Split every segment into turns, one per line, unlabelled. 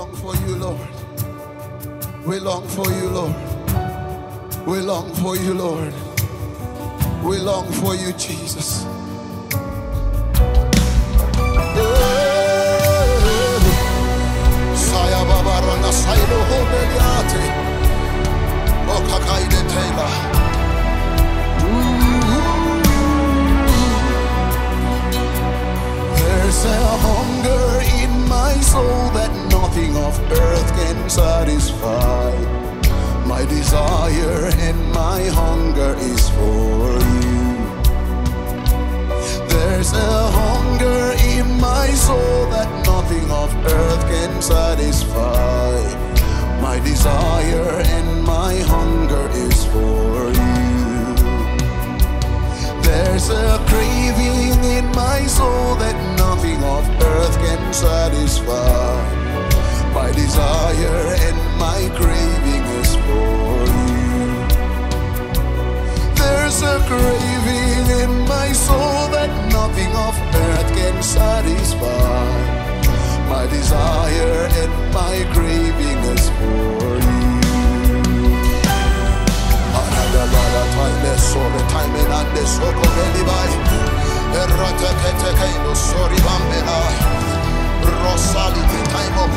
long for you, Lord. We long for you, Lord. We long for you, Lord. We long for you, Jesus. Saya babarana sailo hobeliate. Okakaide tela. There's a hunger in my soul that nothing of earth can satisfy. My desire and my hunger is for you. There's a hunger in my soul that nothing of earth can satisfy. My desire and my hunger is for you. There's a craving in my soul that nothing of earth can satisfy. My desire and my craving is for you. There's a craving in my soul that nothing of earth can satisfy. My desire and my craving is for you. Time and the soko belibai. Erratekete sorry bambelai. Rosali time of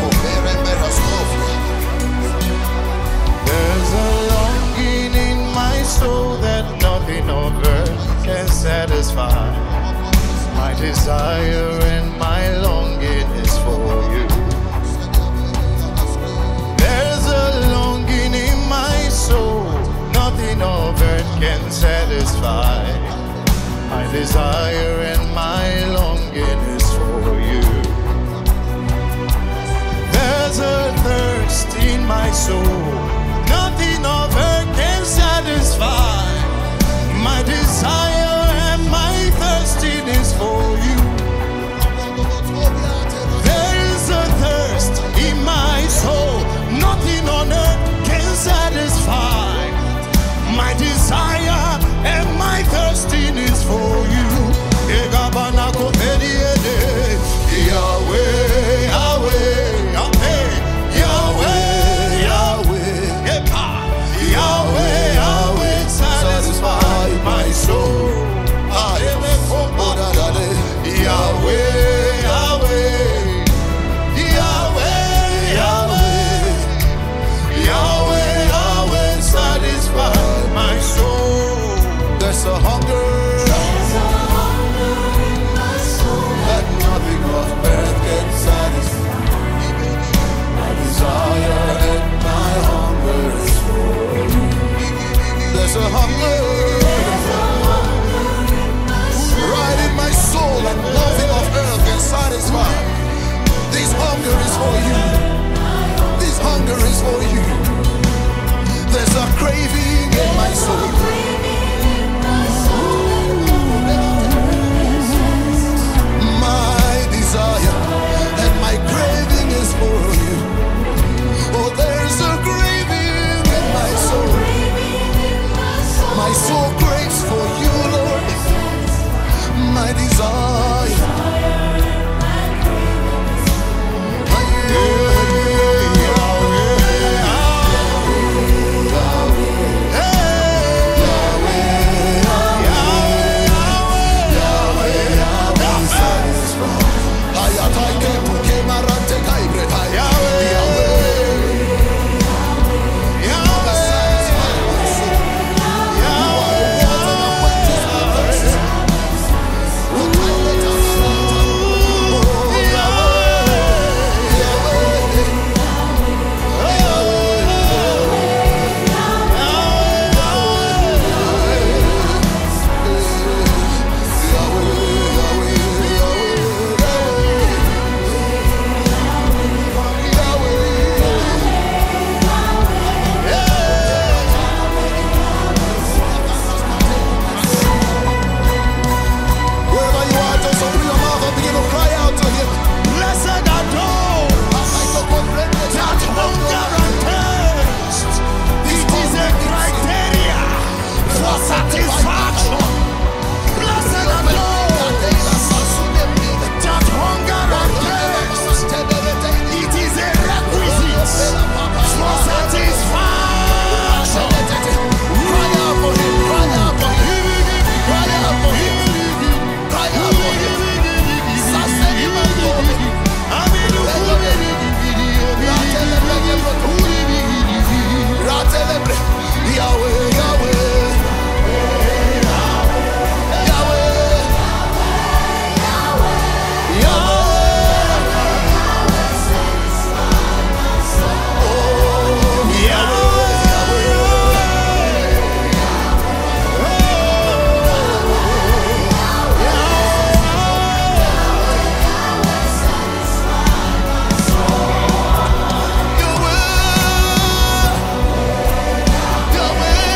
There's a longing in my soul that nothing on earth can satisfy. My desire and my longing is for you. There's a longing in my soul, nothing on earth can satisfy. My desire and my longing is for you. There's a thirst in my soul, nothing of earth can satisfy. My desire and my thirsting is for you. There is a thirst in my soul, nothing on earth can satisfy. My desire and my thirsting is for you. Yahweh, Yahweh, Yahweh, Yahweh,
Yahweh, Yahweh.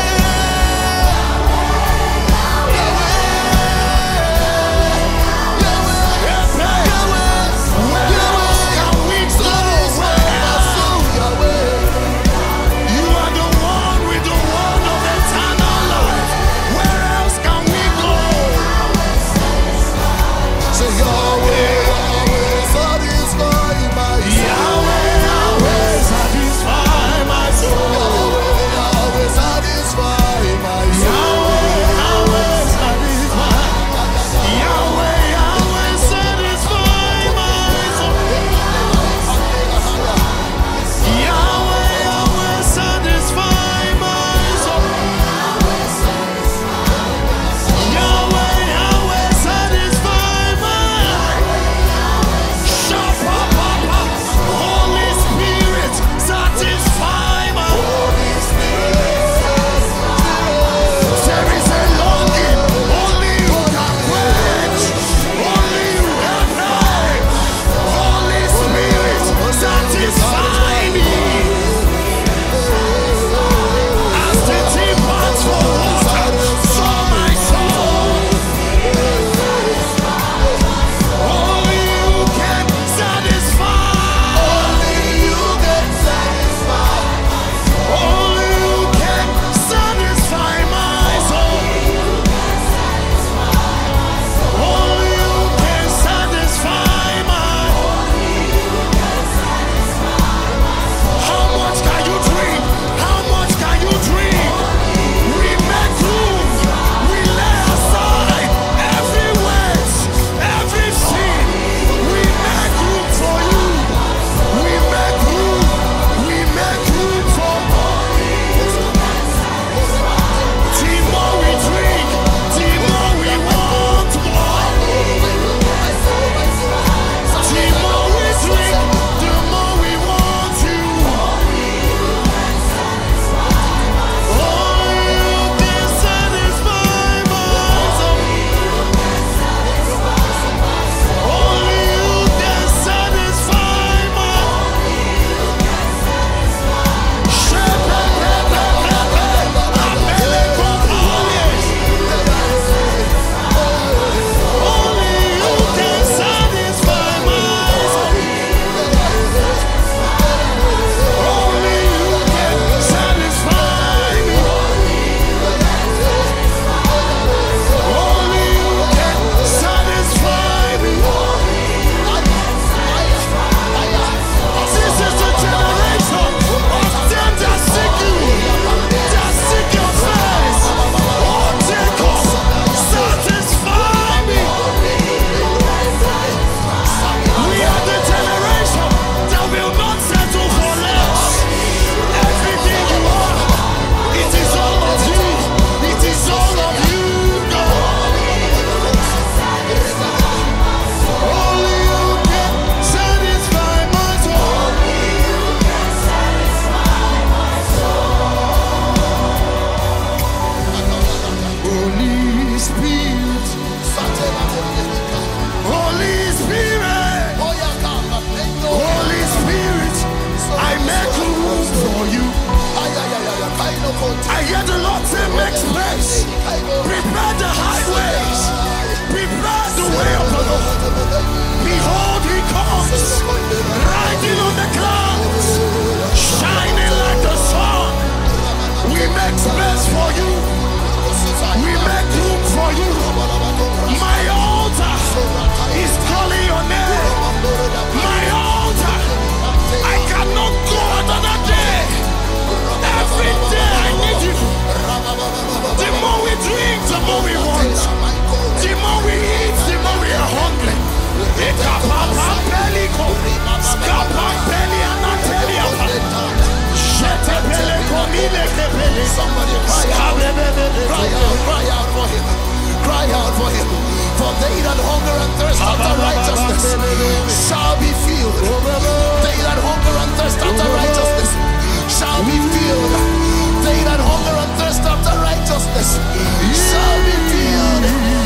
Yes, it shall be filled.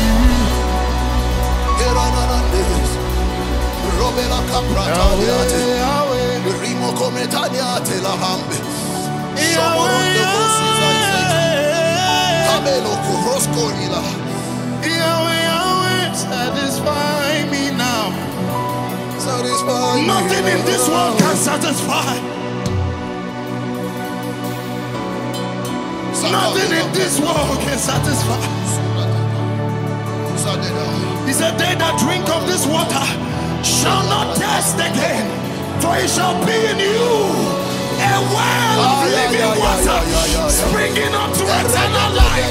Robela Caprata, Rimo Cometania, Telahambe, Shamon de Bosses, Camelo Roscorilla.
Yahweh, satisfy me now.
Satisfy me.
Nothing in this world can satisfy. Nothing in this world can satisfy. He said, they that drink of this water shall not thirst again, for it shall be in you a well of living water, springing up to eternal life.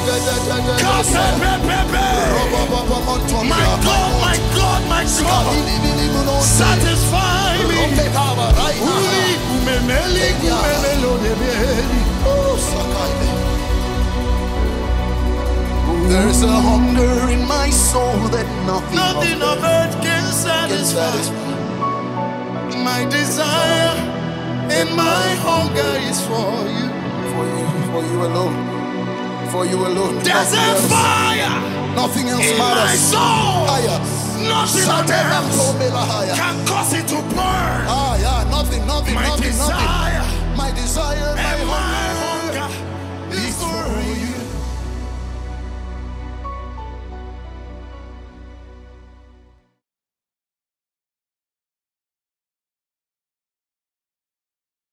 My God, my God, my God, satisfy me.
There's a hunger in my soul that
nothing of earth can satisfy. My desire and my hunger is for you.
For you alone. For you alone.
There's a fire.
Nothing else
in
matters.
My soul. Nothing else can cause it to burn.